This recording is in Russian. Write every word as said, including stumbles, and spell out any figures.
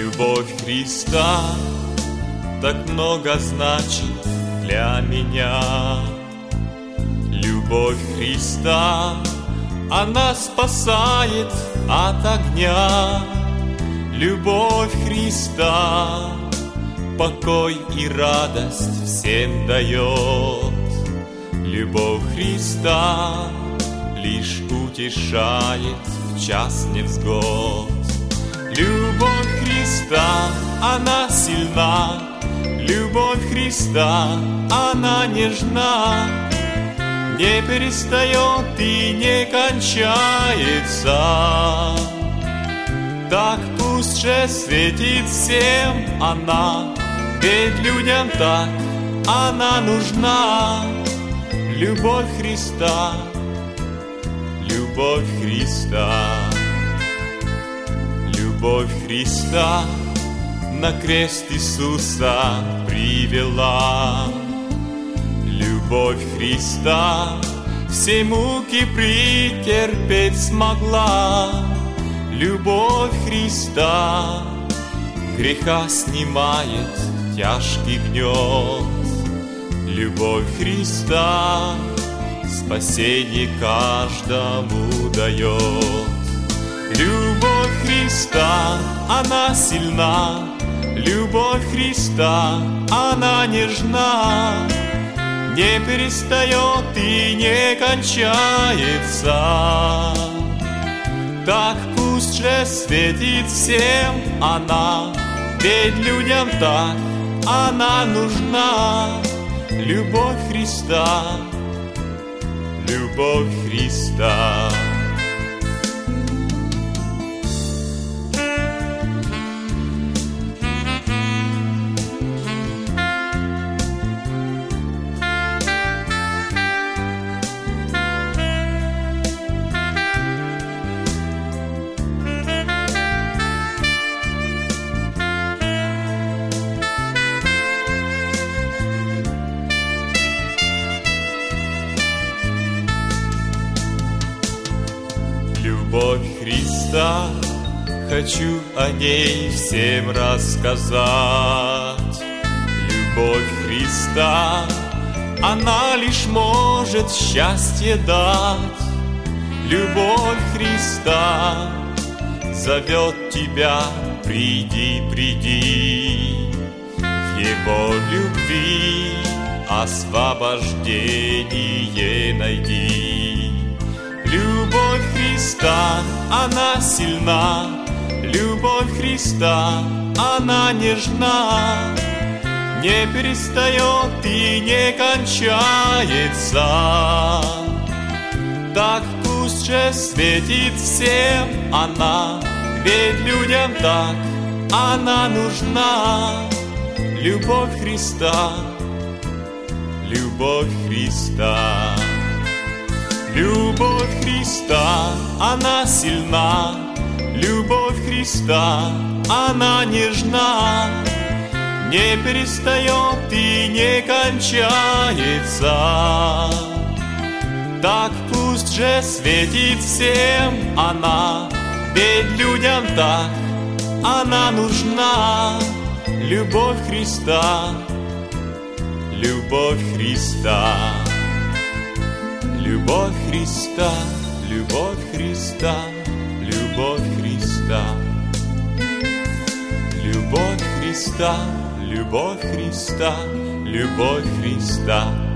Любовь Христа так много значит для меня. Любовь Христа, она спасает от огня. Любовь Христа покой и радость всем дает. Любовь Христа лишь утешает в час невзгод. Любовь Христа, она сильна, любовь Христа, она нежна, не перестает и не кончается. Так пусть же светит всем она, ведь людям так она нужна. Любовь Христа, любовь Христа. Любовь Христа на крест Иисуса привела. Любовь Христа все муки претерпеть смогла. Любовь Христа греха снимает тяжкий гнет. Любовь Христа спасение каждому дает. Любовь Христа, она сильна, любовь Христа, она нежна, не перестает и не кончается. Так пусть же светит всем она, ведь людям так она нужна. Любовь Христа, любовь Христа. Любовь Христа, хочу о ней всем рассказать. Любовь Христа, она лишь может счастье дать. Любовь Христа зовет тебя, приди, приди. В Его любви освобождение найди. Любовь Христа, она сильна, любовь Христа, она нежна, не перестает и не кончается. Так пусть же светит всем она, ведь людям так она нужна. Любовь Христа, любовь Христа. Любовь Христа, она сильна, любовь Христа, она нежна, не перестает и не кончается. Так пусть же светит всем она, ведь людям так она нужна. Любовь Христа, любовь Христа. Любовь Христа, любовь Христа, любовь Христа. Любовь Христа, любовь Христа, любовь Христа.